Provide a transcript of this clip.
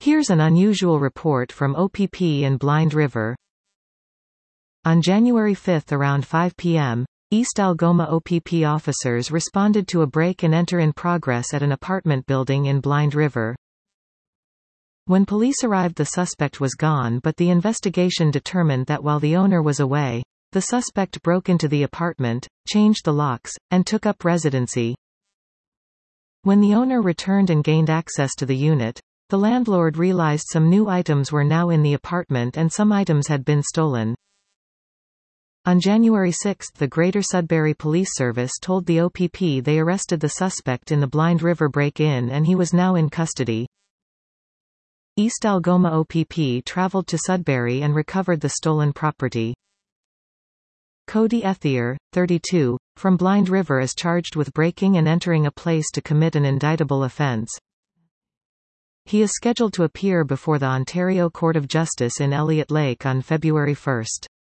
Here's an unusual report from OPP in Blind River. On January 5 around 5 p.m., East Algoma OPP officers responded to a break-and-enter in progress at an apartment building in Blind River. When police arrived, the suspect was gone, but the investigation determined that while the owner was away, the suspect broke into the apartment, changed the locks, and took up residency. When the owner returned and gained access to the unit, the landlord realized some new items were now in the apartment and some items had been stolen. On January 6, the Greater Sudbury Police Service told the OPP they arrested the suspect in the Blind River break-in and he was now in custody. East Algoma OPP traveled to Sudbury and recovered the stolen property. Cody Ethier, 32, from Blind River is charged with breaking and entering a place to commit an indictable offence. He is scheduled to appear before the Ontario Court of Justice in Elliott Lake on February 1.